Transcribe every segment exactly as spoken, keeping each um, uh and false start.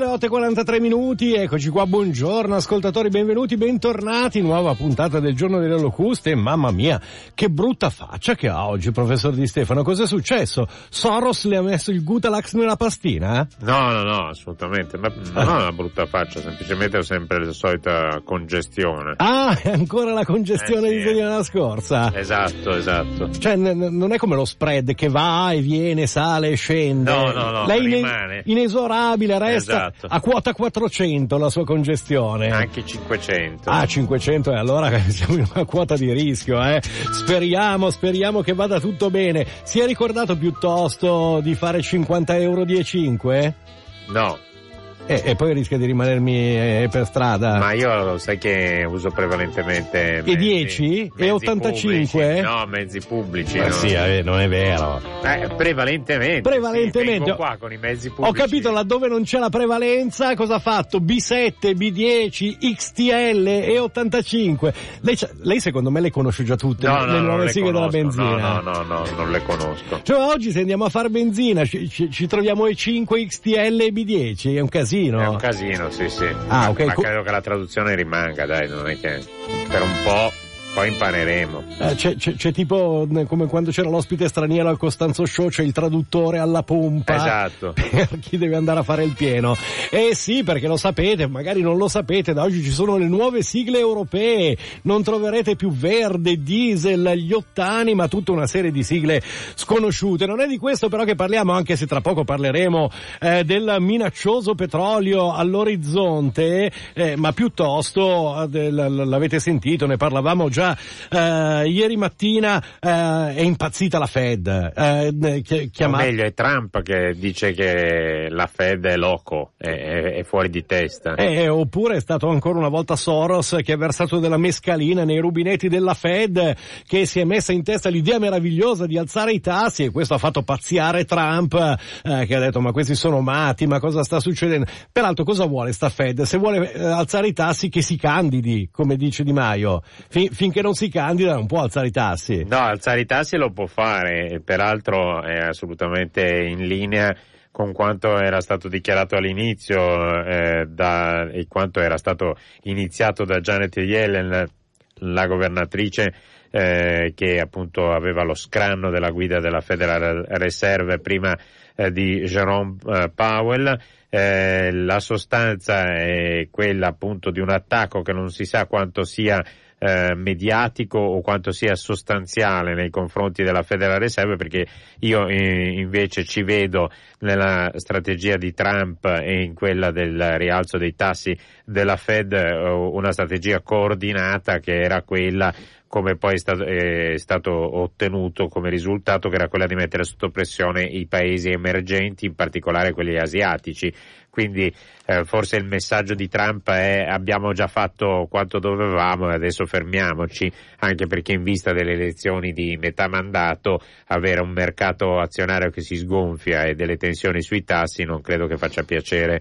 otto e quarantatré minuti, eccoci qua, buongiorno ascoltatori, benvenuti, bentornati, nuova puntata del Giorno delle Locuste. Mamma mia, che brutta faccia che ha oggi il professor Di Stefano, cos'è successo? Soros le ha messo il Gutalax nella pastina? No, no, no, assolutamente, ma non ho una brutta faccia, semplicemente ho sempre la solita congestione. Ah, è ancora la congestione eh, sì. di settimana scorsa? Esatto, esatto. Cioè, n- non è come lo spread che va e viene, sale e scende. No, no, no, lei rimane. Inesorabile, resta esatto. a quota quattrocento la sua congestione. Anche cinquecento. Ah, cinquecento, e allora siamo in una quota di rischio, eh. Speriamo, speriamo che vada tutto bene. Si è ricordato piuttosto di fare cinquanta euro di E cinque? No. E, e poi rischia di rimanermi eh, per strada. Ma io lo sai che uso prevalentemente mezzi, E dieci? E ottantacinque? Pubblici. No, mezzi pubblici. Ma no. sì, eh, non è vero. Eh, prevalentemente. Prevalentemente. Sì, vengo qua con i mezzi pubblici. Ho capito, laddove non c'è la prevalenza, cosa ha fatto? B sette, B dieci, X T L e ottantacinque. Lei, lei secondo me le conosce già tutte, no, le no, nuove sigle della benzina. No, no, no, no, non le conosco. Cioè oggi se andiamo a fare benzina ci, ci, ci troviamo E cinque, X T L e B dieci, è un casino. È un casino, sì, sì. Ah, ok. Ma credo che la traduzione rimanga, dai, non è che per un po'. Poi impareremo. Eh, c'è, c'è, c'è tipo come quando c'era l'ospite straniero al Costanzo Show, c'è il traduttore alla pompa. Esatto. Per chi deve andare a fare il pieno. Eh sì, perché lo sapete, magari non lo sapete, da oggi ci sono le nuove sigle europee. Non troverete più verde, diesel, gli ottani, ma tutta una serie di sigle sconosciute. Non è di questo però che parliamo, anche se tra poco parleremo eh, del minaccioso petrolio all'orizzonte, eh, ma piuttosto eh, del, l'avete sentito, ne parlavamo già Uh, ieri mattina uh, è impazzita la Fed. Uh, chi- chiamata... O meglio, è Trump che dice che la Fed è loco, è, è, è fuori di testa. Eh, oppure è stato ancora una volta Soros che ha versato della mescalina nei rubinetti della Fed, che si è messa in testa l'idea meravigliosa di alzare i tassi, e questo ha fatto pazziare Trump, uh, che ha detto ma questi sono matti, ma cosa sta succedendo? Peraltro cosa vuole sta Fed? Se vuole uh, alzare i tassi, che si candidi, come dice Di Maio. Fin- finché non si candida non può alzare i tassi. No, alzare i tassi lo può fare, peraltro è assolutamente in linea con quanto era stato dichiarato all'inizio eh, da, e quanto era stato iniziato da Janet Yellen, la governatrice eh, che appunto aveva lo scranno della guida della Federal Reserve prima eh, di Jerome eh, Powell. Eh, la sostanza è quella appunto di un attacco che non si sa quanto sia Eh, mediatico o quanto sia sostanziale nei confronti della Federal Reserve, perché io eh, invece ci vedo nella strategia di Trump e in quella del rialzo dei tassi della Fed eh, una strategia coordinata che era quella, come poi è stato, è stato ottenuto come risultato, che era quella di mettere sotto pressione i paesi emergenti, in particolare quelli asiatici. Quindi eh, forse il messaggio di Trump è: abbiamo già fatto quanto dovevamo e adesso fermiamoci, anche perché in vista delle elezioni di metà mandato avere un mercato azionario che si sgonfia e delle tensioni sui tassi non credo che faccia piacere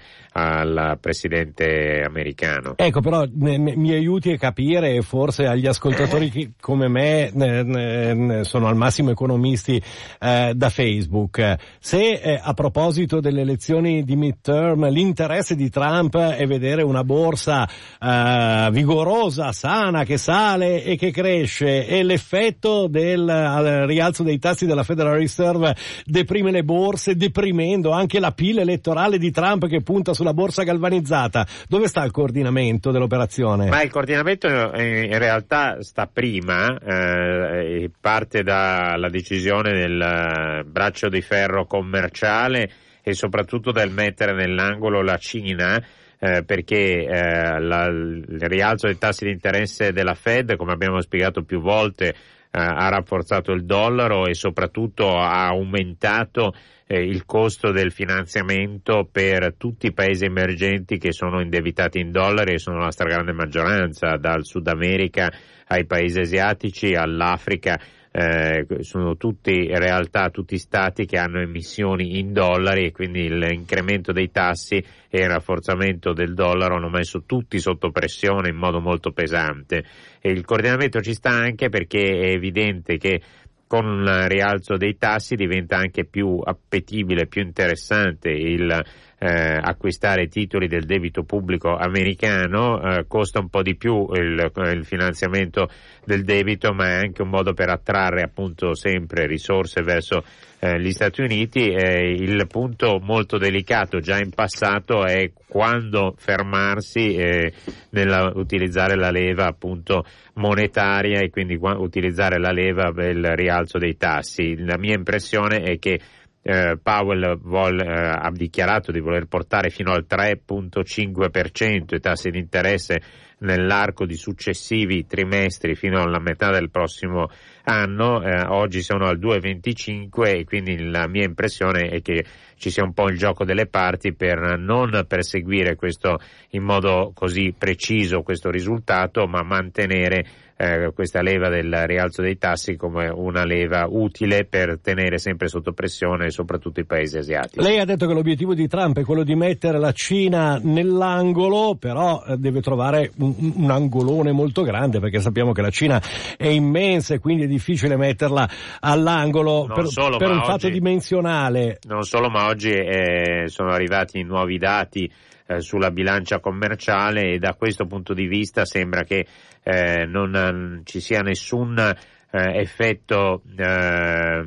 al presidente americano. Ecco, però ne, ne, mi aiuti a capire, e forse agli ascoltatori che come me ne, ne, sono al massimo economisti eh, da Facebook, se eh, a proposito delle elezioni di midterm l'interesse di Trump è vedere una borsa eh, vigorosa, sana, che sale e che cresce, e l'effetto del uh, rialzo dei tassi della Federal Reserve deprime le borse, deprimendo anche la pila elettorale di Trump che punta sulla borsa galvanizzata. Dove sta il coordinamento dell'operazione? Ma il coordinamento in realtà sta prima, eh, parte dalla decisione del braccio di ferro commerciale e soprattutto dal mettere nell'angolo la Cina, eh, perché eh, la, il rialzo dei tassi di interesse della Fed, come abbiamo spiegato più volte, eh, ha rafforzato il dollaro e soprattutto ha aumentato eh, il costo del finanziamento per tutti i paesi emergenti che sono indebitati in dollari, e sono la stragrande maggioranza, dal Sud America ai paesi asiatici all'Africa. Eh, sono tutti in realtà tutti stati che hanno emissioni in dollari, e quindi l'incremento dei tassi e il rafforzamento del dollaro hanno messo tutti sotto pressione in modo molto pesante. E il coordinamento ci sta anche perché è evidente che con un rialzo dei tassi diventa anche più appetibile, più interessante il eh, acquistare titoli del debito pubblico americano. Eh, costa un po' di più il, il finanziamento del debito, ma è anche un modo per attrarre appunto sempre risorse verso eh, gli Stati Uniti. Eh, il punto molto delicato già in passato è quando fermarsi eh, nella utilizzare la leva appunto monetaria e quindi utilizzare la leva del rialzo dei tassi. La mia impressione è che eh, Powell vuol, eh, ha dichiarato di voler portare fino al tre virgola cinque per cento i tassi di interesse nell'arco di successivi trimestri fino alla metà del prossimo anno. Eh, oggi sono al due virgola venticinque e quindi la mia impressione è che ci sia un po' il gioco delle parti per non perseguire questo in modo così preciso questo risultato, ma mantenere eh, questa leva del rialzo dei tassi come una leva utile per tenere sempre sotto pressione soprattutto i paesi asiatici. Lei ha detto che l'obiettivo di Trump è quello di mettere la Cina nell'angolo, però deve trovare un, un angolone molto grande, perché sappiamo che la Cina è immensa e quindi è difficile metterla all'angolo per, solo, per un oggi, fatto dimensionale. Non solo, ma oggi eh, sono arrivati nuovi dati eh, sulla bilancia commerciale e da questo punto di vista sembra che eh, non ci sia nessun eh, effetto eh,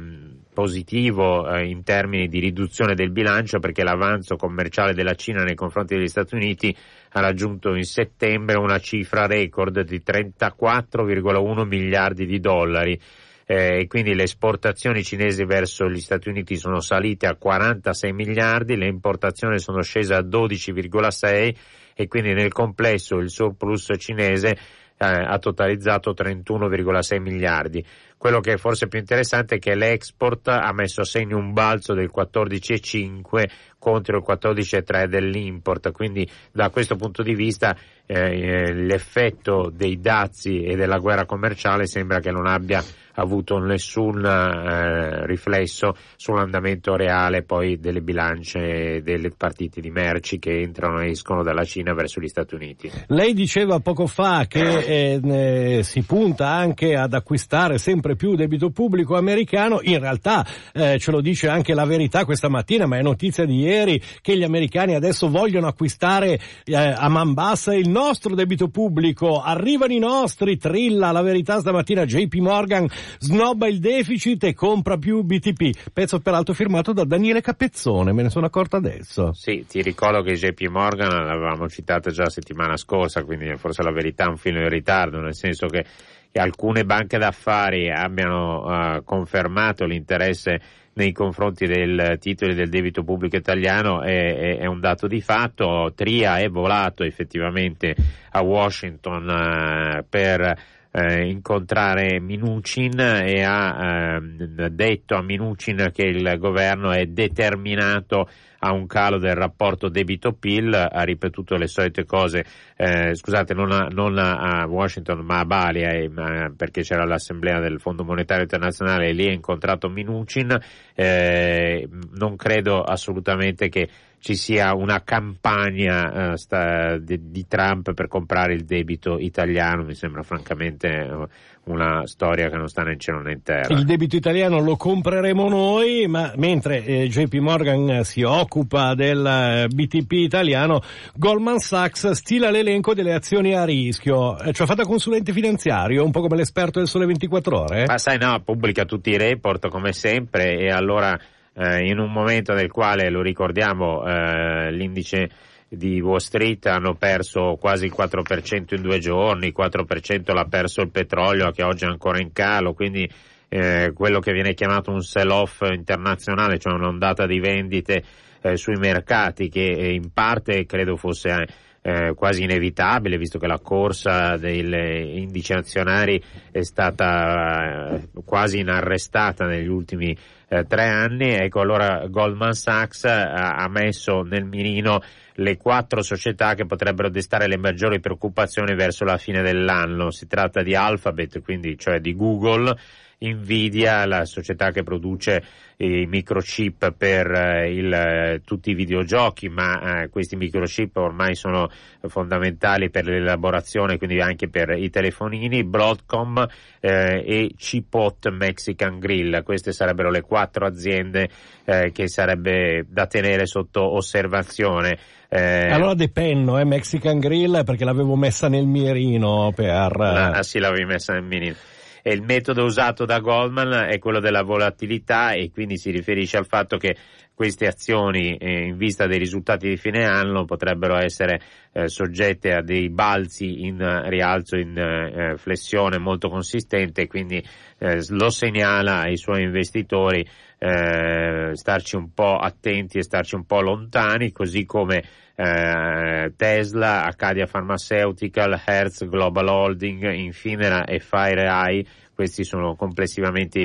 positivo eh, in termini di riduzione del bilancio, perché l'avanzo commerciale della Cina nei confronti degli Stati Uniti ha raggiunto in settembre una cifra record di trentaquattro virgola uno miliardi di dollari. E eh, quindi le esportazioni cinesi verso gli Stati Uniti sono salite a quarantasei miliardi, le importazioni sono scese a dodici virgola sei e quindi nel complesso il surplus cinese eh, ha totalizzato trentuno virgola sei miliardi. Quello che è forse più interessante è che l'export ha messo a segno un balzo del quattordici virgola cinque contro il quattordici virgola tre dell'import, quindi da questo punto di vista eh, l'effetto dei dazi e della guerra commerciale sembra che non abbia avuto nessun eh, riflesso sull'andamento reale poi delle bilance delle partite di merci che entrano e escono dalla Cina verso gli Stati Uniti. Lei diceva poco fa che eh, eh, si punta anche ad acquistare sempre più debito pubblico americano. In realtà eh, ce lo dice anche La Verità questa mattina, ma è notizia di ieri che gli americani adesso vogliono acquistare eh, a man bassa il nostro debito pubblico. Arrivano i nostri, trilla La Verità stamattina. J P Morgan snobba il deficit e compra più B T P, pezzo peraltro firmato da Daniele Capezzone, me ne sono accorto adesso. Sì, ti ricordo che J P Morgan l'avevamo citata già la settimana scorsa, quindi forse La Verità è un filo in ritardo, nel senso che, che alcune banche d'affari abbiano uh, confermato l'interesse nei confronti del titoli del debito pubblico italiano è, è, è un dato di fatto. Tria è volato effettivamente a Washington uh, per Eh, incontrare Mnuchin e ha eh, detto a Mnuchin che il governo è determinato a un calo del rapporto debito-P I L, ha ripetuto le solite cose, eh, scusate, non a, non a Washington ma a Bali, eh, perché c'era l'assemblea del Fondo Monetario Internazionale e lì ha incontrato Mnuchin. Eh, non credo assolutamente che ci sia una campagna uh, sta, di, di Trump per comprare il debito italiano, mi sembra francamente uh, una storia che non sta né in cielo né in terra. Il debito italiano lo compreremo noi, ma mentre eh, J P Morgan si occupa del B T P italiano, Goldman Sachs stila l'elenco delle azioni a rischio. Eh, ci ha fatto consulente finanziario, un po' come l'esperto del Sole ventiquattro Ore? Ma sai, no, pubblica tutti i report come sempre e allora Eh, in un momento nel quale, lo ricordiamo, eh, l'indice di Wall Street hanno perso quasi il quattro per cento in due giorni, il quattro per cento l'ha perso il petrolio che oggi è ancora in calo, quindi eh, quello che viene chiamato un sell-off internazionale, cioè un'ondata di vendite eh, sui mercati che eh, in parte credo fosse eh, quasi inevitabile, visto che la corsa degli indici azionari è stata eh, quasi inarrestata negli ultimi Eh, tre anni. Ecco, allora Goldman Sachs ha, ha messo nel mirino le quattro società che potrebbero destare le maggiori preoccupazioni verso la fine dell'anno. Si tratta di Alphabet, quindi cioè di Google, Nvidia, la società che produce i microchip per eh, il, eh, tutti i videogiochi, ma eh, questi microchip ormai sono fondamentali per l'elaborazione, quindi anche per i telefonini, Broadcom eh, e Chipotle Mexican Grill. Queste sarebbero le quattro aziende eh, che sarebbe da tenere sotto osservazione. Eh, allora depenno, eh, Mexican Grill, perché l'avevo messa nel mirino per... Ah, sì, l'avevi messa nel mirino. E il metodo usato da Goldman è quello della volatilità, e quindi si riferisce al fatto che queste azioni eh, in vista dei risultati di fine anno potrebbero essere eh, soggette a dei balzi in uh, rialzo, in uh, flessione molto consistente, quindi eh, lo segnala ai suoi investitori eh, starci un po' attenti e starci un po' lontani, così come eh, Tesla, Acadia Pharmaceutical, Hertz Global Holding, Infinera e FireEye. Questi sono complessivamente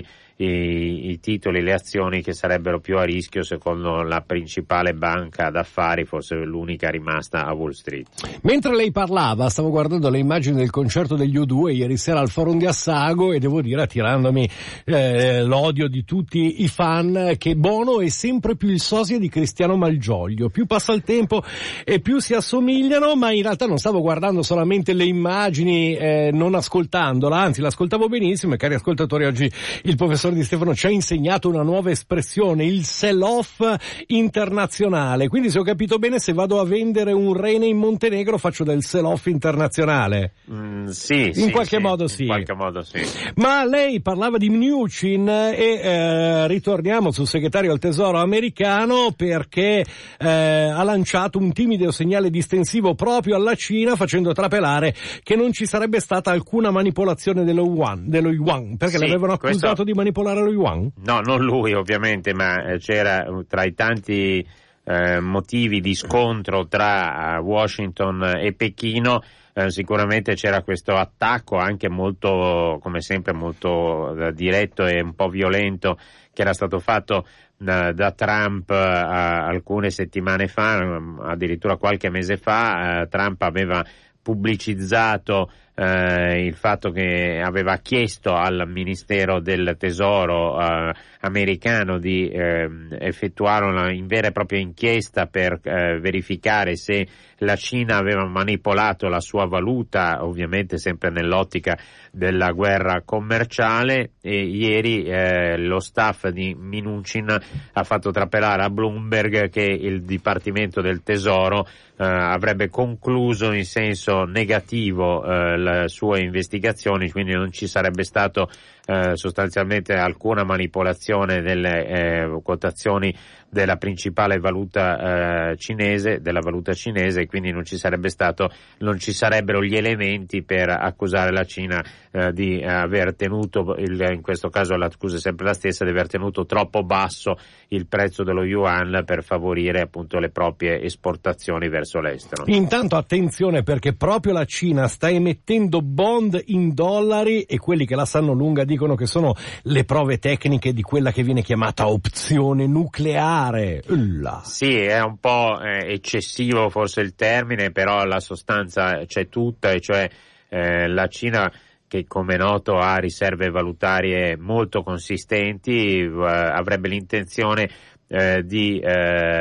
i, i titoli, le azioni che sarebbero più a rischio secondo la principale banca d'affari, forse l'unica rimasta a Wall Street. Mentre lei parlava stavo guardando le immagini del concerto degli U due ieri sera al Forum di Assago, e devo dire, attirandomi eh, l'odio di tutti i fan, che Bono è sempre più il sosia di Cristiano Malgioglio. Più passa il tempo e più si assomigliano, ma in realtà non stavo guardando solamente le immagini, eh, non ascoltandola, anzi l'ascoltavo benissimo. E cari ascoltatori, oggi il professor Di Stefano ci ha insegnato una nuova espressione, il sell-off internazionale. Quindi, se ho capito bene, se vado a vendere un rene in Montenegro faccio del sell-off internazionale. Mm, sì, in sì, qualche sì, modo sì. In qualche modo sì. Ma lei parlava di Mnuchin e eh, ritorniamo sul segretario al Tesoro americano, perché eh, ha lanciato un timido segnale distensivo proprio alla Cina, facendo trapelare che non ci sarebbe stata alcuna manipolazione dello yuan, dello yuan perché sì, l'avevano accusato questo... di manipolare lo yuan? No, non lui ovviamente, ma c'era tra i tanti eh, motivi di scontro tra Washington e Pechino, eh, sicuramente c'era questo attacco anche molto, come sempre, molto eh, diretto e un po' violento, che era stato fatto da, da Trump eh, alcune settimane fa, addirittura qualche mese fa. eh, Trump aveva pubblicizzato eh, il fatto che aveva chiesto al Ministero del Tesoro eh, americano di eh, effettuare una in vera e propria inchiesta per eh, verificare se la Cina aveva manipolato la sua valuta, ovviamente sempre nell'ottica della guerra commerciale. E ieri eh, lo staff di Mnuchin ha fatto trapelare a Bloomberg che il Dipartimento del Tesoro eh, avrebbe concluso in senso negativo eh, le sue investigazioni, quindi non ci sarebbe stato eh, sostanzialmente alcuna manipolazione delle eh, quotazioni della principale valuta eh, cinese, della valuta cinese, e quindi non ci sarebbe stato, non ci sarebbero gli elementi per accusare la Cina eh, di aver tenuto, il, in questo caso l'accusa è sempre la stessa, di aver tenuto troppo basso il prezzo dello yuan per favorire appunto le proprie esportazioni verso l'estero. Intanto attenzione, perché proprio la Cina sta emettendo bond in dollari, e quelli che la sanno lunga dicono che sono le prove tecniche di quella che viene chiamata opzione nucleare. Ulla. Sì, è un po' eh, eccessivo forse il termine, però la sostanza c'è tutta, e cioè eh, la Cina, che come noto ha riserve valutarie molto consistenti, eh, avrebbe l'intenzione eh, di eh,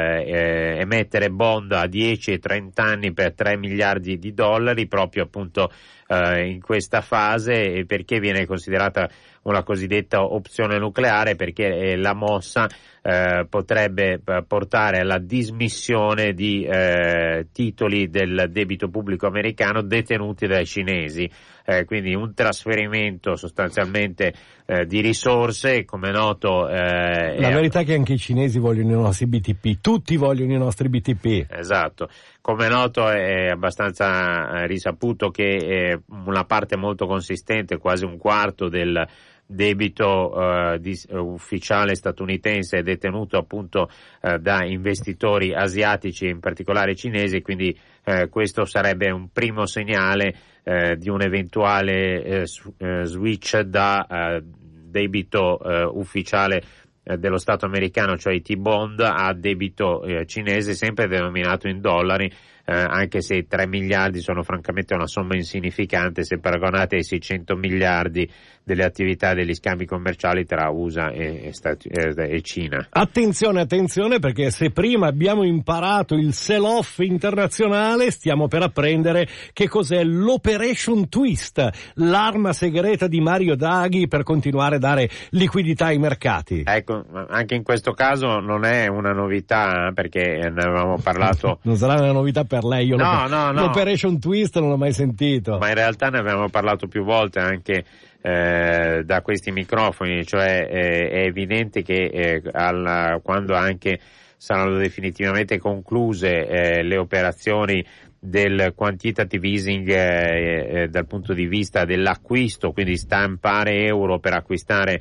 eh, emettere bond a dieci e trenta anni per tre miliardi di dollari, proprio appunto eh, in questa fase. E perché viene considerata una cosiddetta opzione nucleare? Perché eh, la mossa eh, potrebbe portare alla dismissione di eh, titoli del debito pubblico americano detenuti dai cinesi, eh, quindi un trasferimento sostanzialmente eh, di risorse. Come noto eh, la è... verità è che anche i cinesi vogliono i nostri B T P, tutti vogliono i nostri B T P. Esatto, come noto è abbastanza risaputo che eh, una parte molto consistente, quasi un quarto del debito uh, di, uh, ufficiale statunitense è detenuto appunto uh, da investitori asiatici, in particolare cinesi, quindi uh, questo sarebbe un primo segnale uh, di un eventuale uh, su, uh, switch da uh, debito uh, ufficiale uh, dello Stato americano, cioè i T-bond, a debito uh, cinese, sempre denominato in dollari, eh, anche se tre miliardi sono francamente una somma insignificante se paragonate ai seicento miliardi delle attività degli scambi commerciali tra U S A e, e, Stati, e, e Cina. Attenzione, attenzione, perché se prima abbiamo imparato il sell-off internazionale, stiamo per apprendere che cos'è l'Operation Twist, l'arma segreta di Mario Draghi per continuare a dare liquidità ai mercati. Ecco, anche in questo caso non è una novità, perché ne avevamo parlato. Non sarà una novità per lei, io no, no, no. l'Operation Twist non l'ho mai sentito. Ma in realtà ne avevamo parlato più volte anche eh, da questi microfoni, cioè eh, è evidente che eh, al, quando anche saranno definitivamente concluse eh, le operazioni del quantitative easing eh, eh, dal punto di vista dell'acquisto, quindi stampare euro per acquistare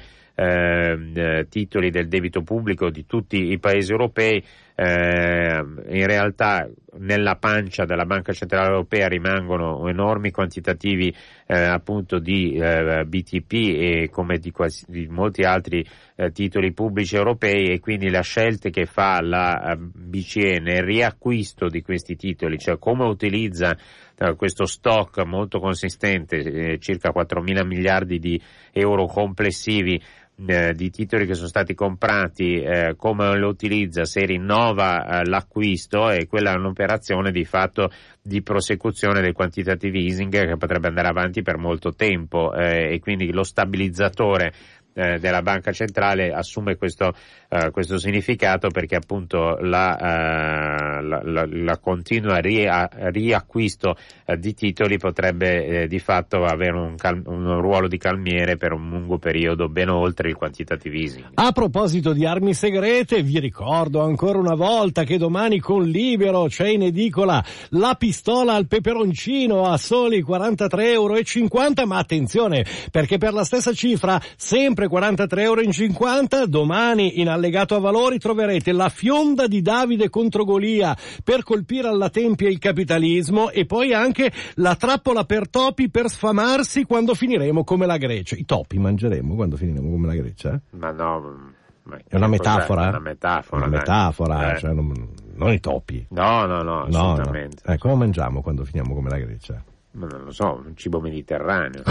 eh, titoli del debito pubblico di tutti i paesi europei, eh, in realtà nella pancia della Banca Centrale Europea rimangono enormi quantitativi eh, appunto di eh, B T P e come di, quasi, di molti altri eh, titoli pubblici europei, e quindi le scelte che fa la B C E nel riacquisto di questi titoli, cioè come utilizza eh, questo stock molto consistente, eh, circa quattromila miliardi di euro complessivi Eh, di titoli che sono stati comprati, eh, come lo utilizza, se rinnova eh, l'acquisto, e quella è un'operazione di fatto di prosecuzione del quantitative easing che potrebbe andare avanti per molto tempo, eh, e quindi lo stabilizzatore eh, della banca centrale assume questo, eh, questo significato, perché appunto la, eh, la, la, la continua ria, riacquisto eh, di titoli potrebbe eh, di fatto avere un, cal- un ruolo di calmiere per un lungo periodo, ben oltre il quantitative easing. A proposito di armi segrete, vi ricordo ancora una volta che domani con Libero c'è in edicola la pistola al peperoncino a soli quarantatré euro e cinquanta, ma attenzione, perché per la stessa cifra, sempre quarantatré euro e cinquanta, domani in allegato a valori troverete la fionda di Davide contro Golia per colpire alla tempia il capitalismo, e poi anche la trappola per topi per sfamarsi quando finiremo come la Grecia. I topi mangeremo quando finiremo come la Grecia? Eh? Ma no, ma è una metafora? È una metafora. Una metafora, eh. cioè non, non i topi. No, no, no, assolutamente. No, no. Eh, come mangiamo quando finiamo come la Grecia? Ma non lo so, un cibo mediterraneo.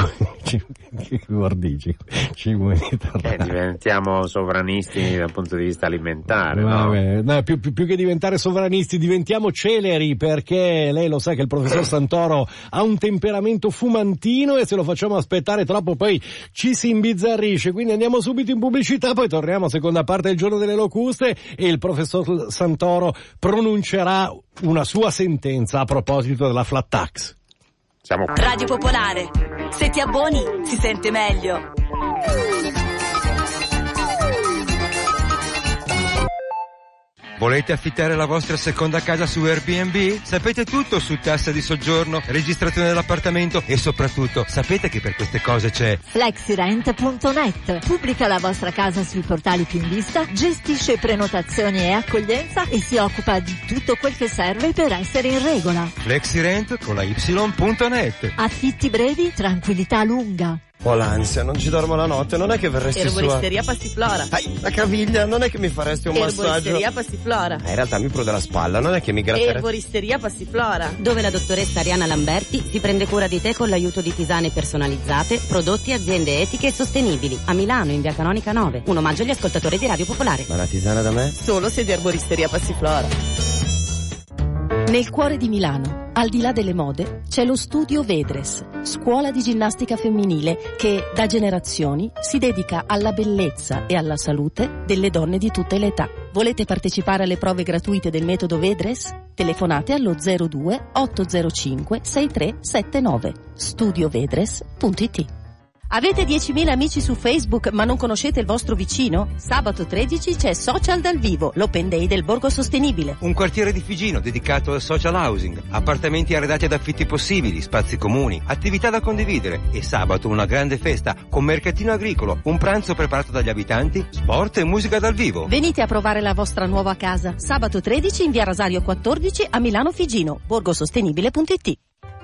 Che dici? Cibo mediterraneo. Eh, diventiamo sovranisti dal punto di vista alimentare, Vabbè, no? no più, più, più che diventare sovranisti, diventiamo celeri, perché lei lo sa che il professor Santoro ha un temperamento fumantino, e se lo facciamo aspettare troppo poi ci si imbizzarrisce. Quindi andiamo subito in pubblicità, poi torniamo a seconda parte del giorno delle locuste, e il professor Santoro pronuncerà una sua sentenza a proposito della flat tax. Siamo... Radio Popolare, se ti abboni si sente meglio. Volete affittare la vostra seconda casa su Airbnb? Sapete tutto su tasse di soggiorno, registrazione dell'appartamento e soprattutto sapete che per queste cose c'è Flexirent punto net. Pubblica la vostra casa sui portali più in vista, gestisce prenotazioni e accoglienza e si occupa di tutto quel che serve per essere in regola. Flexirent con la Y punto net. Affitti brevi, tranquillità lunga. Ho l'ansia, non ci dormo la notte, non è che verresti su... Erboristeria Passiflora. Ai, la caviglia, non è che mi faresti un massaggio... Erboristeria Passiflora. Eh, in realtà mi prude la spalla, non è che mi gratteresti... Erboristeria Passiflora. Dove la dottoressa Ariana Lamberti si prende cura di te con l'aiuto di tisane personalizzate, prodotti e aziende etiche e sostenibili. A Milano, in via Canonica nove. Un omaggio agli ascoltatori di Radio Popolare. Ma la tisana da me? Solo se di Erboristeria Passiflora. Nel cuore di Milano, al di là delle mode, c'è lo Studio Vedres, scuola di ginnastica femminile che, da generazioni, si dedica alla bellezza e alla salute delle donne di tutte le età. Volete partecipare alle prove gratuite del metodo Vedres? Telefonate allo zero due otto zero cinque sei tre sette nove. studio vedres punto it. Avete diecimila amici su Facebook ma non conoscete il vostro vicino? Sabato tredici c'è Social dal Vivo, l'Open Day del Borgo Sostenibile. Un quartiere di Figino dedicato al social housing, appartamenti arredati ad affitti possibili, spazi comuni, attività da condividere e sabato una grande festa con mercatino agricolo, un pranzo preparato dagli abitanti, sport e musica dal vivo. Venite a provare la vostra nuova casa. Sabato tredici in via Rasario quattordici a Milano Figino, borgosostenibile punto it.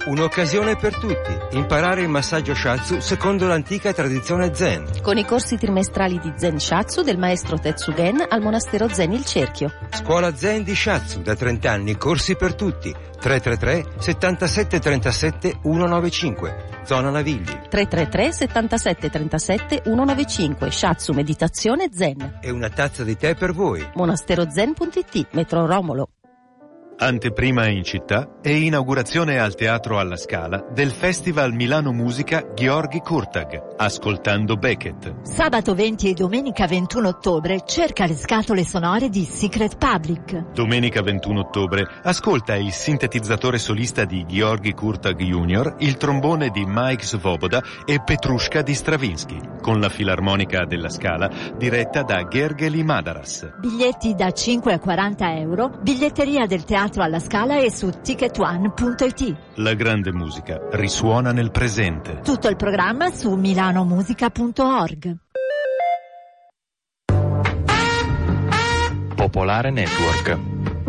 Un'occasione per tutti. Imparare il massaggio Shatsu secondo l'antica tradizione Zen. Con i corsi trimestrali di Zen Shatsu del maestro Tetsugen al monastero Zen Il Cerchio. Scuola Zen di Shatsu, da trenta anni, corsi per tutti. tre tre tre settantasette trentasette centonovantacinque. Zona Navigli. tre tre tre settantasette trentasette centonovantacinque. Shatsu Meditazione Zen. E una tazza di tè per voi. monasterozen punto it, metro Romolo. Anteprima in città e inaugurazione al Teatro alla Scala del Festival Milano Musica Gheorghi Kurtag, ascoltando Beckett. Sabato venti e domenica ventuno ottobre cerca le scatole sonore di Secret Public. Domenica ventuno ottobre ascolta il sintetizzatore solista di Gheorghi Kurtag junior, il trombone di Mike Svoboda e Petrushka di Stravinsky, con la Filarmonica della Scala diretta da Gergely Madaras. Biglietti da cinque a quaranta euro, biglietteria del Teatro alla Scala e su ticket one punto it. La grande musica risuona nel presente. Tutto il programma su milanomusica punto org. Popolare Network.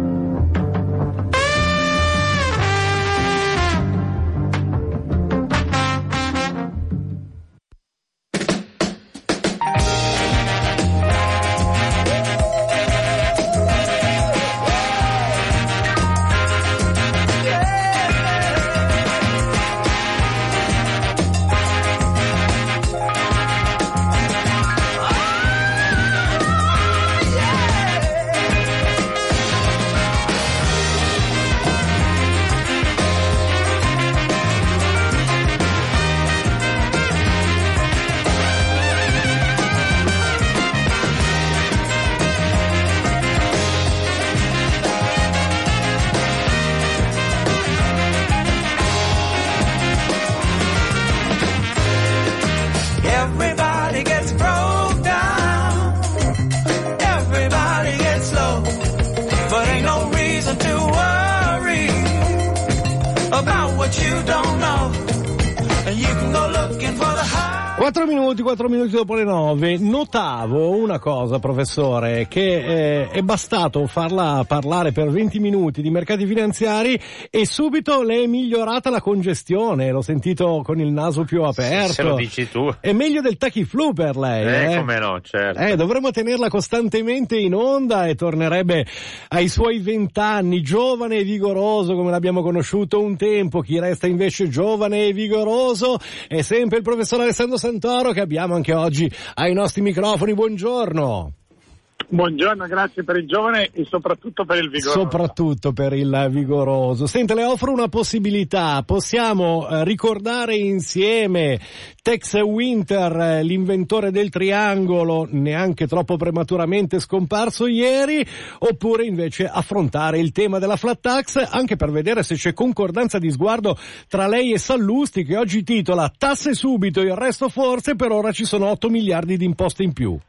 Quattro minuti, quattro minuti dopo le nove. Notavo una cosa, professore, che eh, è bastato farla parlare per venti minuti di mercati finanziari e subito le è migliorata la congestione. L'ho sentito con il naso più aperto. Se lo dici tu. È meglio del Tachiflu per lei. Eh, eh? come no, certo. Eh, dovremmo tenerla costantemente in onda e tornerebbe ai suoi vent'anni, giovane e vigoroso come l'abbiamo conosciuto un tempo. Chi resta invece giovane e vigoroso è sempre il professor Alessandro Santoro, che abbiamo anche oggi ai nostri microfoni. Buongiorno. Buongiorno, grazie per il giovane e soprattutto per il vigoroso. Soprattutto per il vigoroso. Senta, le offro una possibilità. Possiamo eh, ricordare insieme Tex Winter, eh, l'inventore del triangolo, neanche troppo prematuramente scomparso ieri, oppure invece affrontare il tema della flat tax, anche per vedere se c'è concordanza di sguardo tra lei e Sallusti, che oggi titola "Tasse subito, il resto forse, per ora ci sono otto miliardi di imposte in più".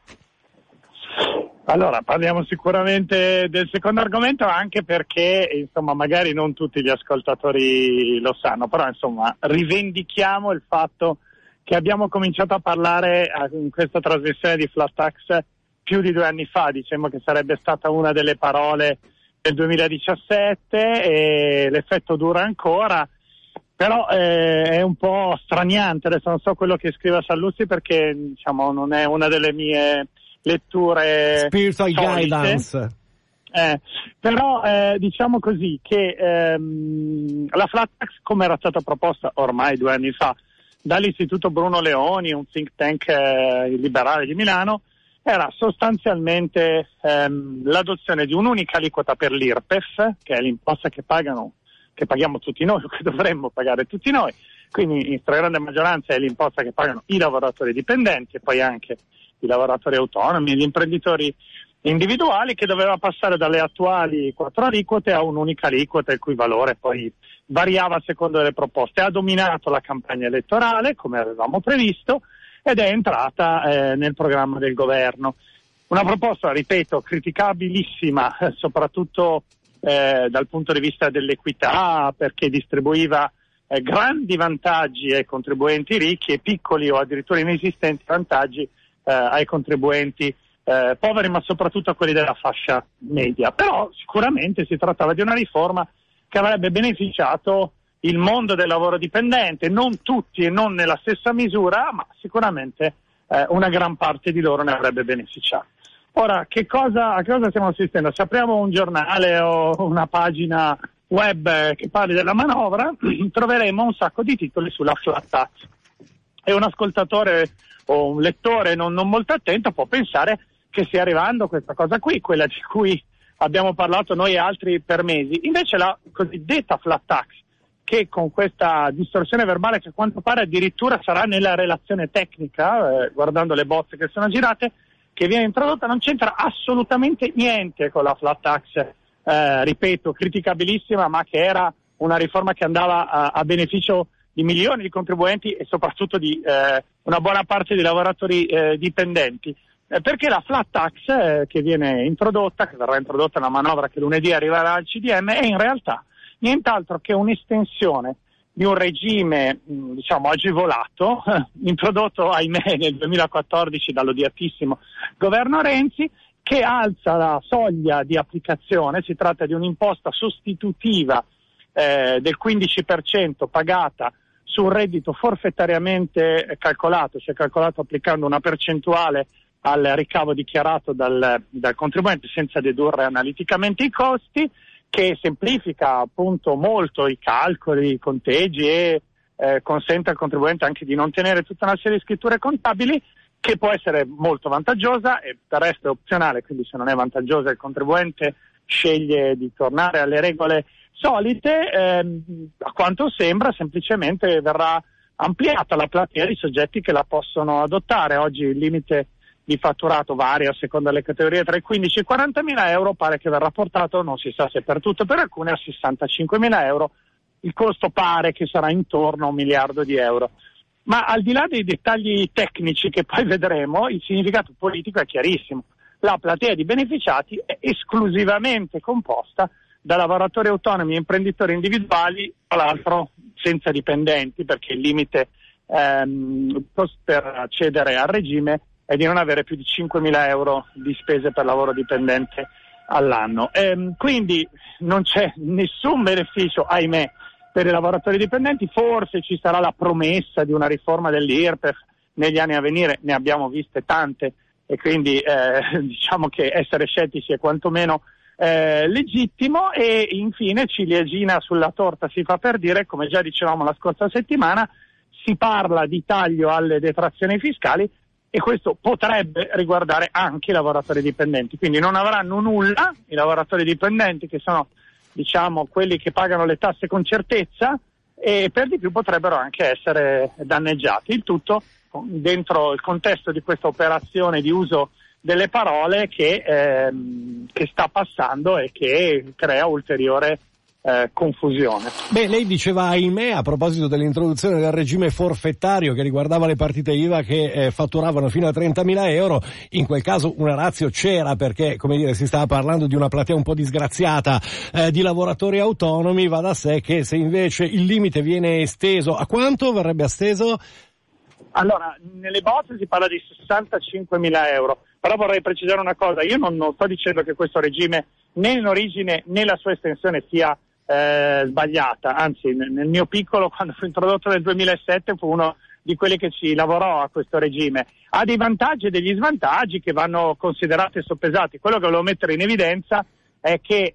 Allora, parliamo sicuramente del secondo argomento, anche perché, insomma, magari non tutti gli ascoltatori lo sanno, però, insomma, rivendichiamo il fatto che abbiamo cominciato a parlare in questa trasmissione di flat tax più di due anni fa. Diciamo che sarebbe stata una delle parole del duemiladiciassette e l'effetto dura ancora, però eh, è un po' straniante. Adesso non so quello che scrive Sallusti, perché, diciamo, non è una delle mie letture spiritual solite. Guidance. Eh, però eh, diciamo così che ehm, la flat tax, come era stata proposta ormai due anni fa dall'Istituto Bruno Leoni, un think tank eh, liberale di Milano, era sostanzialmente ehm, l'adozione di un'unica aliquota per l'I R P E F, che è l'imposta che pagano, che paghiamo tutti noi, che dovremmo pagare tutti noi, quindi in stragrande maggioranza è l'imposta che pagano i lavoratori dipendenti e poi anche i lavoratori autonomi e gli imprenditori individuali, che doveva passare dalle attuali quattro aliquote a un'unica aliquota, il cui valore poi variava a seconda delle proposte. Ha dominato la campagna elettorale, come avevamo previsto, ed è entrata eh, nel programma del governo. Una proposta, ripeto, criticabilissima, eh, soprattutto eh, dal punto di vista dell'equità, perché distribuiva eh, grandi vantaggi ai contribuenti ricchi e piccoli o addirittura inesistenti vantaggi eh, ai contribuenti eh, poveri, ma soprattutto a quelli della fascia media. Però sicuramente si trattava di una riforma che avrebbe beneficiato il mondo del lavoro dipendente, non tutti e non nella stessa misura, ma sicuramente eh, una gran parte di loro ne avrebbe beneficiato. Ora, che cosa, a che cosa stiamo assistendo? Se apriamo un giornale o una pagina web che parli della manovra, troveremo un sacco di titoli sulla flat tax. E un ascoltatore o un lettore non, non molto attento può pensare che stia arrivando questa cosa qui, quella di cui abbiamo parlato noi e altri per mesi. Invece la cosiddetta flat tax, che con questa distorsione verbale che a quanto pare addirittura sarà nella relazione tecnica, eh, guardando le bozze che sono girate, che viene introdotta, non c'entra assolutamente niente con la flat tax, eh, ripeto, criticabilissima, ma che era una riforma che andava a, a beneficio di milioni di contribuenti e soprattutto di eh, una buona parte di lavoratori eh, dipendenti. Eh, perché la flat tax eh, che viene introdotta, che verrà introdotta nella manovra che lunedì arriverà al C D M, è in realtà nient'altro che un'estensione di un regime, mh, diciamo, agevolato, eh, introdotto, ahimè, nel duemilaquattordici dall'odiatissimo governo Renzi, che alza la soglia di applicazione. Si tratta di un'imposta sostitutiva eh, del quindici per cento pagata su un reddito forfettariamente calcolato, cioè calcolato applicando una percentuale al ricavo dichiarato dal, dal contribuente senza dedurre analiticamente i costi, che semplifica appunto molto i calcoli, i conteggi e eh, consente al contribuente anche di non tenere tutta una serie di scritture contabili, che può essere molto vantaggiosa e per resto è opzionale, quindi se non è vantaggiosa il contribuente sceglie di tornare alle regole solite. Eh, a quanto sembra semplicemente verrà ampliata la platea di soggetti che la possono adottare. Oggi il limite di fatturato varia a seconda delle categorie tra i quindici e i quarantamila euro, pare che verrà portato, non si sa se per tutto o per alcune, a sessantacinquemila euro. Il costo pare che sarà intorno a un miliardo di euro. Ma al di là dei dettagli tecnici che poi vedremo, il significato politico è chiarissimo. La platea di beneficiati è esclusivamente composta da lavoratori autonomi e imprenditori individuali, tra l'altro senza dipendenti, perché il limite ehm, per accedere al regime è di non avere più di cinquemila euro di spese per lavoro dipendente all'anno. Ehm, quindi non c'è nessun beneficio, ahimè, per i lavoratori dipendenti. Forse ci sarà la promessa di una riforma dell'I R P E F negli anni a venire, ne abbiamo viste tante e quindi eh, diciamo che essere scettici è quantomeno eh, legittimo. E infine, ciliegina sulla torta si fa per dire, come già dicevamo la scorsa settimana, si parla di taglio alle detrazioni fiscali e questo potrebbe riguardare anche i lavoratori dipendenti, quindi non avranno nulla i lavoratori dipendenti, che sono, diciamo, quelli che pagano le tasse con certezza, e per di più potrebbero anche essere danneggiati. Il tutto dentro il contesto di questa operazione di uso delle parole che, ehm, che sta passando e che crea ulteriore Eh, confusione. Beh, lei diceva ahimè a proposito dell'introduzione del regime forfettario che riguardava le partite I V A che eh, fatturavano fino a trentamila euro. In quel caso una ratio c'era, perché, come dire, si stava parlando di una platea un po' disgraziata eh, di lavoratori autonomi. Va da sé che se invece il limite viene esteso, a quanto verrebbe esteso? Allora, nelle bozze si parla di sessantacinquemila euro, però vorrei precisare una cosa: io non, non sto dicendo che questo regime né in origine né la sua estensione sia Eh, sbagliata, anzi nel mio piccolo, quando fu introdotto nel duemilasette, fu uno di quelli che ci lavorò a questo regime. Ha dei vantaggi e degli svantaggi che vanno considerati e soppesati. Quello che volevo mettere in evidenza è che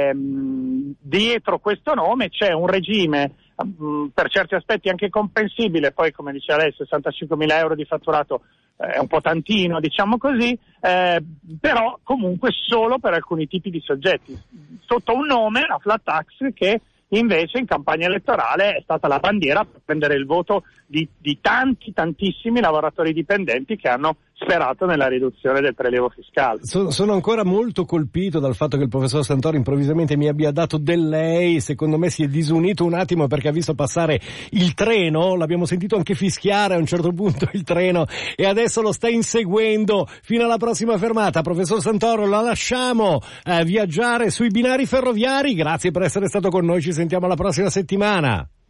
ehm, dietro questo nome c'è un regime mh, per certi aspetti anche comprensibile. Poi, come diceva lei, sessantacinquemila euro di fatturato è un po' tantino, diciamo così, eh, però comunque solo per alcuni tipi di soggetti, sotto un nome, la flat tax, che invece in campagna elettorale è stata la bandiera per prendere il voto di, di tanti, tantissimi lavoratori dipendenti che hanno sperato nella riduzione del prelievo fiscale. So, sono ancora molto colpito dal fatto che il professor Santoro improvvisamente mi abbia dato del lei. Secondo me si è disunito un attimo perché ha visto passare il treno, l'abbiamo sentito anche fischiare a un certo punto il treno e adesso lo sta inseguendo fino alla prossima fermata. Professor Santoro, la lasciamo eh, viaggiare sui binari ferroviari. Grazie per essere stato con noi, ci sentiamo la prossima settimana.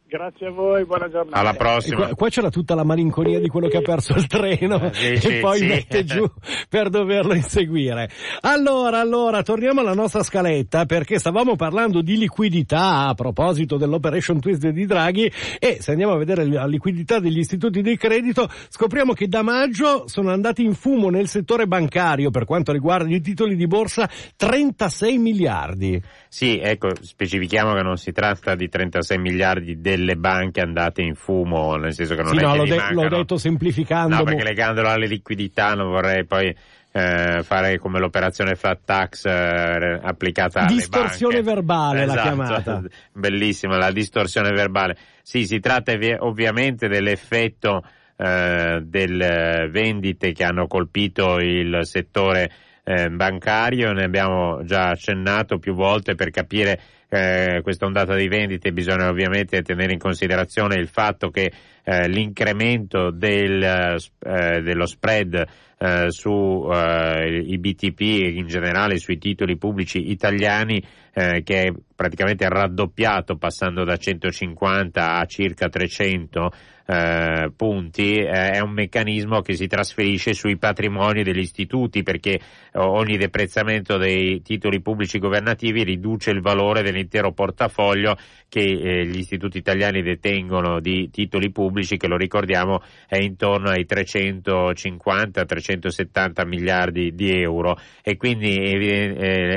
Grazie a voi, buona giornata. Alla prossima. Qua, qua c'era tutta la malinconia di quello che ha perso il treno sì, e sì, poi sì. mette giù per doverlo inseguire. Allora, allora, torniamo alla nostra scaletta, perché stavamo parlando di liquidità a proposito dell'Operation Twist di Draghi, e se andiamo a vedere la liquidità degli istituti di credito scopriamo che da maggio sono andati in fumo nel settore bancario, per quanto riguarda i titoli di borsa, trentasei miliardi. Sì, ecco, specifichiamo che non si tratta di trentasei miliardi delle banche andate in fumo, nel senso che non sì, è no, che l'ho, li de- mancano. l'ho detto semplificando. No, perché legandolo alle liquidità non vorrei poi eh, fare come l'operazione flat tax eh, applicata alle distorsione banche. verbale, Esatto, la chiamata. Bellissima la distorsione verbale. Sì, si tratta ovviamente dell'effetto eh, delle vendite che hanno colpito il settore eh, bancario. Ne abbiamo già accennato più volte. Per capire eh, questa ondata di vendite bisogna ovviamente tenere in considerazione il fatto che eh, l'incremento del, eh, dello spread eh, su eh, i B T P e in generale sui titoli pubblici italiani, eh, che è praticamente raddoppiato passando da centocinquanta a circa trecento eh, punti, eh, è un meccanismo che si trasferisce sui patrimoni degli istituti, perché ogni deprezzamento dei titoli pubblici governativi riduce il valore dell'intero portafoglio che eh, gli istituti italiani detengono di titoli pubblici, che lo ricordiamo è intorno ai trecentocinquanta trecentosettanta miliardi di euro, e quindi è,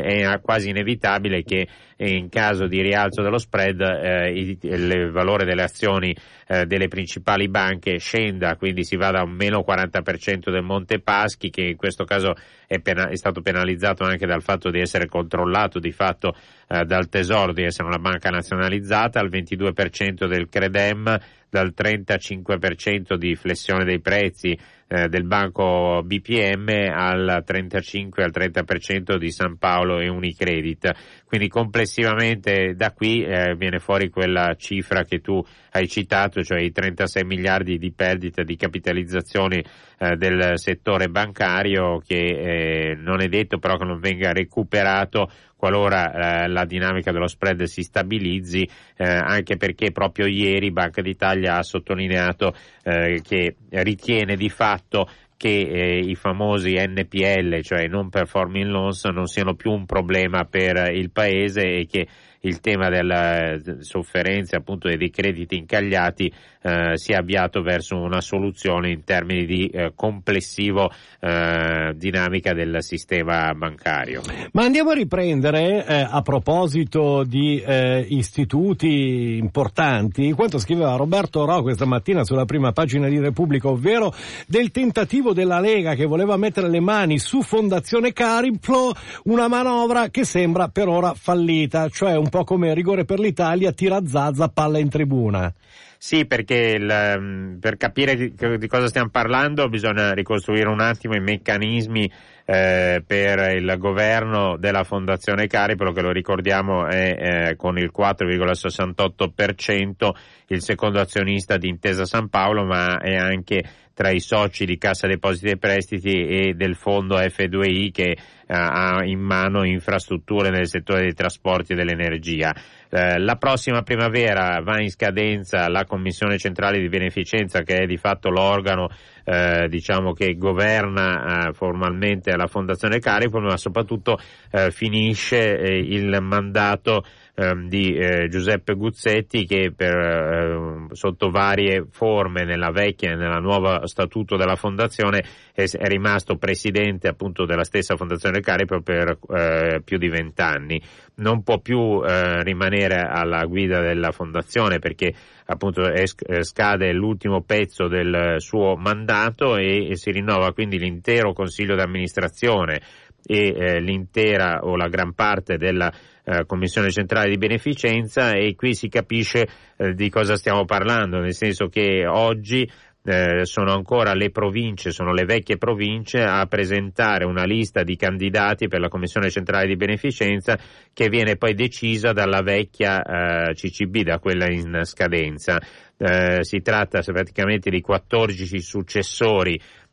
è quasi inevitabile che in caso di rialzo dello spread eh, il, il valore delle azioni eh, delle principali banche scenda, quindi si va da un meno quaranta per cento del Monte Paschi, che in questo caso è, pena- è stato penalizzato anche dal fatto di essere controllato di fatto eh, dal Tesoro, di essere una banca nazionalizzata, al ventidue per cento del Credem, dal trentacinque per cento di flessione dei prezzi eh, del banco B P M al trentacinque al trenta per cento di San Paolo e Unicredit. Quindi complessivamente da qui eh, viene fuori quella cifra che tu hai citato, cioè i trentasei miliardi di perdita di capitalizzazione eh, del settore bancario, che eh, non è detto però che non venga recuperato qualora eh, la dinamica dello spread si stabilizzi, eh, anche perché proprio ieri Banca d'Italia ha sottolineato eh, che ritiene di fatto che eh, i famosi N P L, cioè non performing loans, non siano più un problema per il Paese, e che il tema della sofferenza appunto dei crediti incagliati eh, sia avviato verso una soluzione in termini di eh, complessivo eh, dinamica del sistema bancario. Ma andiamo a riprendere eh, a proposito di eh, istituti importanti quanto scriveva Roberto Ro questa mattina sulla prima pagina di Repubblica, ovvero del tentativo della Lega che voleva mettere le mani su Fondazione Cariplo, una manovra che sembra per ora fallita, cioè un po' come rigore per l'Italia, tira Zazza, palla in tribuna. Sì, perché il, per capire di, di cosa stiamo parlando bisogna ricostruire un attimo i meccanismi eh, per il governo della Fondazione Cariplo, che lo ricordiamo è eh, con il quattro virgola sessantotto per cento il secondo azionista di Intesa San Paolo, ma è anche tra i soci di Cassa Depositi e Prestiti e del fondo F due I, che ha in mano infrastrutture nel settore dei trasporti e dell'energia. Eh, la prossima primavera va in scadenza la Commissione Centrale di Beneficenza, che è di fatto l'organo eh, diciamo che governa eh, formalmente la Fondazione Cariplo, ma soprattutto eh, finisce eh, il mandato ehm, di eh, Giuseppe Guzzetti, che per, eh, sotto varie forme nella vecchia e nella nuova statuto della Fondazione è, è rimasto presidente appunto della stessa Fondazione Cariplo per eh, più di vent'anni. Non può più eh, rimanere alla guida della fondazione, perché appunto è, scade l'ultimo pezzo del suo mandato e, e si rinnova quindi l'intero consiglio d'amministrazione e eh, l'intera o la gran parte della eh, Commissione Centrale di Beneficenza, e qui si capisce eh, di cosa stiamo parlando, nel senso che oggi Eh, sono ancora le province, sono le vecchie province a presentare una lista di candidati per la Commissione Centrale di Beneficenza, che viene poi decisa dalla vecchia eh, C C B, da quella in scadenza. Eh, si tratta praticamente di quattordici successori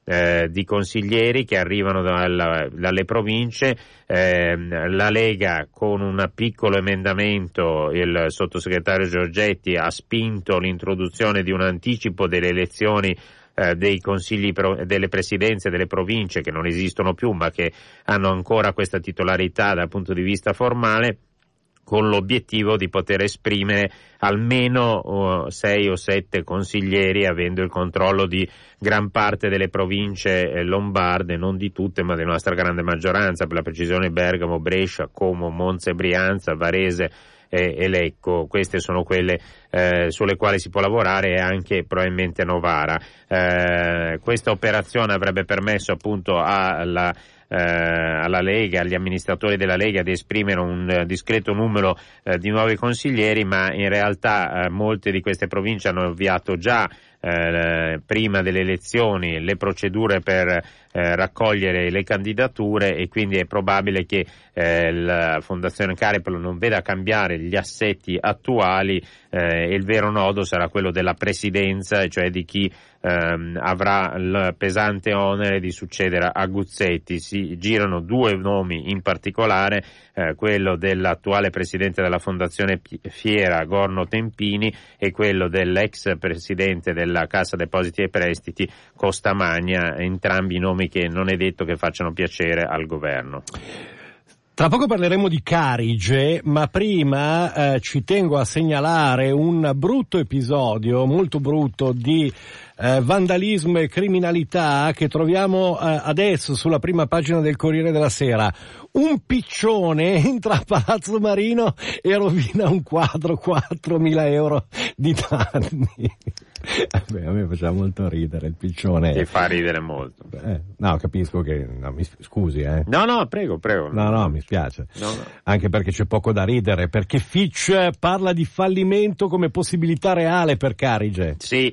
eh, di consiglieri che arrivano dalla, dalle province. Eh, la Lega, con un piccolo emendamento, il sottosegretario Giorgetti ha spinto l'introduzione di un anticipo delle elezioni eh, dei consigli pro, delle presidenze delle province, che non esistono più ma che hanno ancora questa titolarità dal punto di vista formale, con l'obiettivo di poter esprimere almeno uh, sei o sette consiglieri, avendo il controllo di gran parte delle province eh, lombarde, non di tutte ma della nostra grande maggioranza, per la precisione Bergamo, Brescia, Como, Monza e Brianza, Varese e, e Lecco. Queste sono quelle eh, sulle quali si può lavorare, e anche probabilmente Novara. Eh, questa operazione avrebbe permesso appunto alla Eh, alla Lega, agli amministratori della Lega, di esprimere un uh, discreto numero uh, di nuovi consiglieri, ma in realtà uh, molte di queste province hanno avviato già uh, prima delle elezioni le procedure per uh, raccogliere le candidature, e quindi è probabile che uh, la Fondazione Cariplo non veda cambiare gli assetti attuali, uh, e il vero nodo sarà quello della presidenza, cioè di chi Um, avrà il pesante onere di succedere a Guzzetti. Si girano due nomi in particolare, eh, quello dell'attuale presidente della Fondazione Fiera, Gorno Tempini, e quello dell'ex presidente della Cassa Depositi e Prestiti, Costamagna, entrambi nomi che non è detto che facciano piacere al governo. Tra poco parleremo di Carige, ma prima eh, ci tengo a segnalare un brutto episodio, molto brutto, di eh, vandalismo e criminalità che troviamo eh, adesso sulla prima pagina del Corriere della Sera. Un piccione entra a Palazzo Marino e rovina un quadro, quattromila euro di danni. Beh, a me faceva molto ridere il piccione. Che fa ridere molto. Eh, no, capisco che... No, mi scusi, eh. No, no, prego, prego. No, no, mi spiace. No, no. Anche perché c'è poco da ridere, perché Fitch parla di fallimento come possibilità reale per Carige. Sì.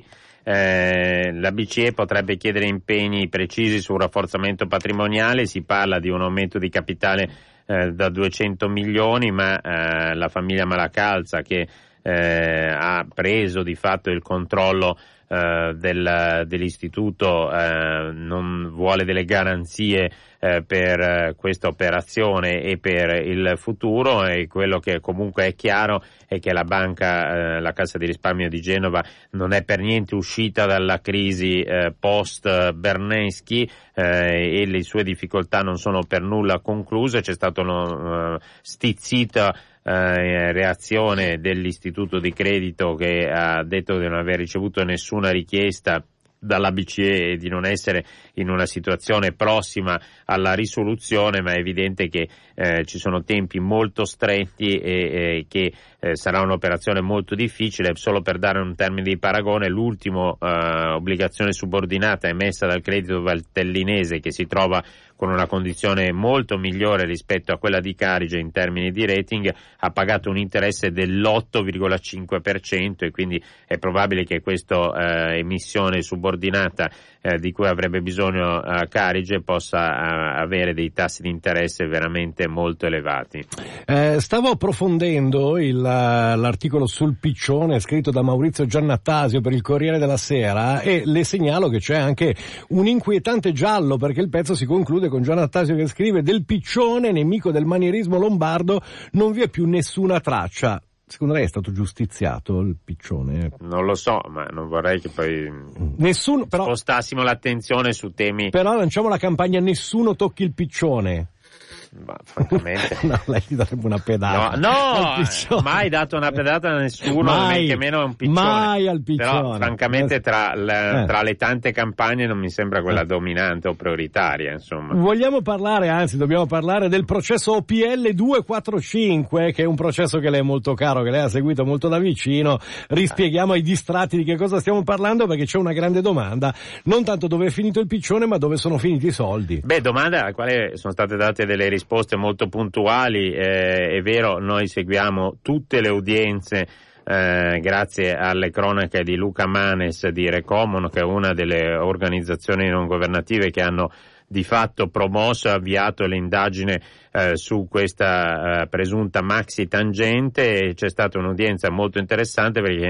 Eh, la B C E potrebbe chiedere impegni precisi sul rafforzamento patrimoniale. Si parla di un aumento di capitale eh, da duecento milioni, ma eh, la famiglia Malacalza, che eh, ha preso di fatto il controllo eh, del, dell'istituto, eh, non vuole delle garanzie eh, per eh, questa operazione e per il futuro, e quello che comunque è chiaro è che la banca, eh, la Cassa di risparmio di Genova, non è per niente uscita dalla crisi eh, post Berneschi, eh, e le sue difficoltà non sono per nulla concluse. C'è stata una uh, stizzita eh, reazione dell'istituto di credito, che ha detto di non aver ricevuto nessuna richiesta dalla B C E e di non essere in una situazione prossima alla risoluzione, ma è evidente che eh, ci sono tempi molto stretti e, e che eh, sarà un'operazione molto difficile. Solo per dare un termine di paragone, l'ultima eh, obbligazione subordinata emessa dal Credito Valtellinese, che si trova con una condizione molto migliore rispetto a quella di Carige in termini di rating, ha pagato un interesse dell'otto virgola cinque per cento, e quindi è probabile che questa eh, emissione subordinata eh, di cui avrebbe bisogno eh, Carige possa eh, avere dei tassi di interesse veramente molto elevati. Eh, stavo approfondendo il, l'articolo sul piccione scritto da Maurizio Giannattasio per il Corriere della Sera, e le segnalo che c'è anche un inquietante giallo, perché il pezzo si conclude con Giannattasio che scrive: del piccione, nemico del manierismo lombardo, non vi è più nessuna traccia. Secondo lei è stato giustiziato il piccione? Non lo so, ma non vorrei che poi Nessuno, però, spostassimo l'attenzione su temi... Però lanciamo la campagna Nessuno tocchi il piccione. Ma francamente no, lei gli darebbe una pedata. No, no, mai dato una pedata a nessuno, mai, che meno è un piccione. Mai al piccione. Però francamente tra le, eh. tra le tante campagne non mi sembra quella eh. dominante o prioritaria, insomma. Vogliamo parlare, anzi dobbiamo parlare del processo O P L duecentoquarantacinque, che è un processo che le è molto caro, che lei ha seguito molto da vicino. Rispieghiamo ai distratti di che cosa stiamo parlando, perché c'è una grande domanda, non tanto dove è finito il piccione, ma dove sono finiti i soldi. Beh, domanda alla quale sono state date delle risposte molto puntuali. Eh, è vero, noi seguiamo tutte le udienze eh, grazie alle cronache di Luca Manes di Recomono, che è una delle organizzazioni non governative che hanno di fatto promosso e avviato l'indagine eh, su questa eh, presunta maxi tangente. E c'è stata un'udienza molto interessante, perché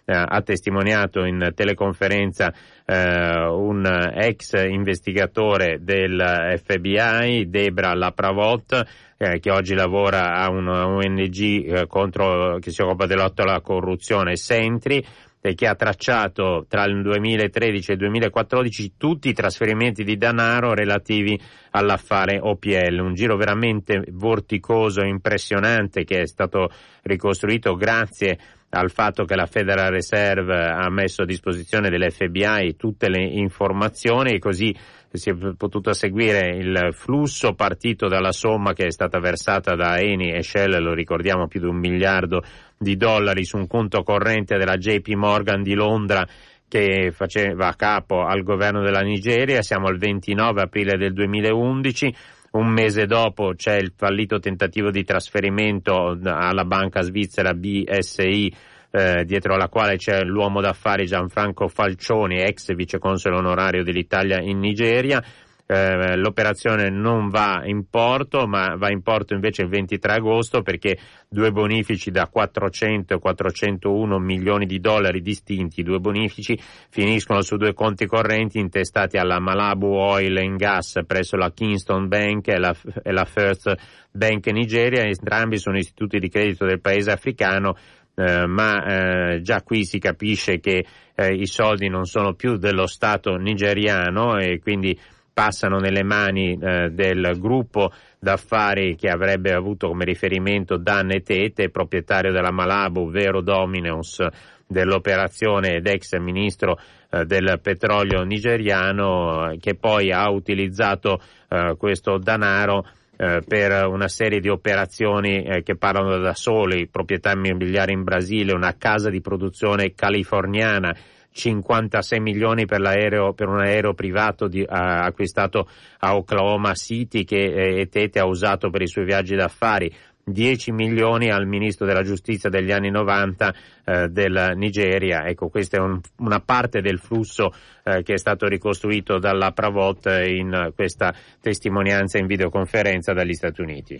eh, ha testimoniato in teleconferenza eh, un ex investigatore del F B I, Debra Lapravot, eh, che oggi lavora a una O N G eh, contro, che si occupa della lotta alla corruzione, Sentry, e che ha tracciato tra il duemilatredici e il duemilaquattordici tutti i trasferimenti di denaro relativi all'affare O P L, un giro veramente vorticoso e impressionante che è stato ricostruito grazie al fatto che la Federal Reserve ha messo a disposizione dell'F B I tutte le informazioni, e così si è potuto seguire il flusso partito dalla somma che è stata versata da Eni e Shell, lo ricordiamo, più di un miliardo di dollari su un conto corrente della J P Morgan di Londra che faceva capo al governo della Nigeria. Siamo al ventinove aprile del duemilaundici. Un mese dopo c'è il fallito tentativo di trasferimento alla banca svizzera B S I, eh, dietro alla quale c'è l'uomo d'affari Gianfranco Falcioni, ex viceconsole onorario dell'Italia in Nigeria. Eh, l'operazione non va in porto, ma va in porto invece il ventitré agosto, perché due bonifici da quattrocento e quattrocentouno milioni di dollari distinti, due bonifici finiscono su due conti correnti intestati alla Malabu Oil and Gas presso la Keystone Bank e la, e la First Bank Nigeria. Entrambi sono istituti di credito del paese africano, eh, ma eh, già qui si capisce che eh, i soldi non sono più dello Stato nigeriano e quindi passano nelle mani eh, del gruppo d'affari che avrebbe avuto come riferimento Dan e Tete, proprietario della Malabu, vero dominus dell'operazione ed ex ministro eh, del petrolio nigeriano, che poi ha utilizzato eh, questo denaro eh, per una serie di operazioni eh, che parlano da soli: proprietà immobiliare in Brasile, una casa di produzione californiana, cinquantasei milioni per l'aereo, per un aereo privato di, ha acquistato a Oklahoma City che eh, Tete ha usato per i suoi viaggi d'affari, dieci milioni al ministro della giustizia degli anni novanta eh, della Nigeria. Ecco, questa è un, una parte del flusso eh, che è stato ricostruito dalla Pravot in questa testimonianza in videoconferenza dagli Stati Uniti.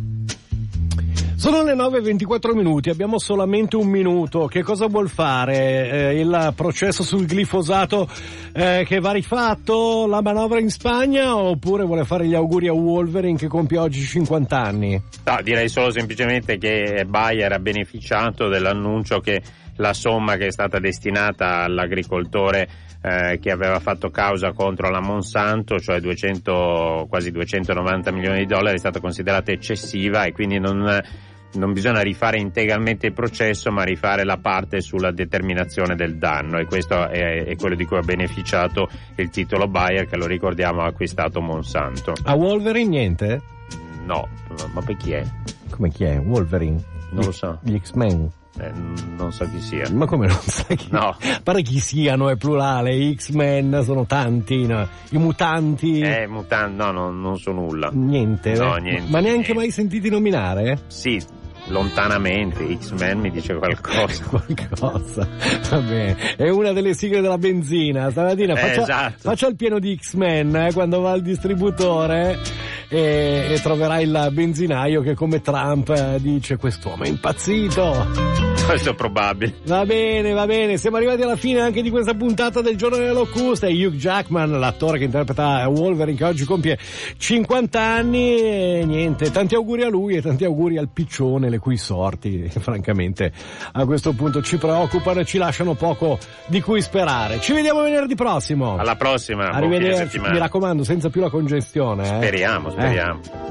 Sono le nove e ventiquattro minuti, abbiamo solamente un minuto. Che cosa vuol fare? Eh, il processo sul glifosato eh, che va rifatto, la manovra in Spagna, oppure vuole fare gli auguri a Wolverine che compie oggi cinquanta anni? No, direi solo semplicemente che Bayer ha beneficiato dell'annuncio che la somma che è stata destinata all'agricoltore eh, che aveva fatto causa contro la Monsanto, cioè duecento, quasi duecentonovanta milioni di dollari, è stata considerata eccessiva, e quindi non non bisogna rifare integralmente il processo, ma rifare la parte sulla determinazione del danno, e questo è, è quello di cui ha beneficiato il titolo Bayer, che lo ricordiamo ha acquistato Monsanto. A Wolverine niente? No, ma per chi è? Come chi è? Wolverine? Non lo so. Gli X-Men? Eh, non so chi sia. Ma come non sai chi? No. Pare chi siano, è plurale, X-Men sono tanti, no? I mutanti. Eh, mutanti, no, no, non so nulla. Niente? No, eh? niente. Ma neanche niente. mai sentiti nominare? Sì, lontanamente. X-Men mi dice qualcosa. qualcosa. Va bene. È una delle sigle della benzina. Stamattina eh, faccia, esatto. faccia il pieno di X-Men eh, quando va al distributore e, e troverà il benzinaio che come Trump eh, dice: quest'uomo è impazzito. Questo è probabile. Va bene, va bene, siamo arrivati alla fine anche di questa puntata del Giorno delle Locuste. Hugh Jackman, l'attore che interpreta Wolverine, che oggi compie cinquanta anni, e niente, tanti auguri a lui e tanti auguri al piccione, le cui sorti francamente a questo punto ci preoccupano e ci lasciano poco di cui sperare. Ci vediamo venerdì prossimo. Alla prossima. Arrivederci, mi raccomando, senza più la congestione. Eh? Speriamo, speriamo. Eh.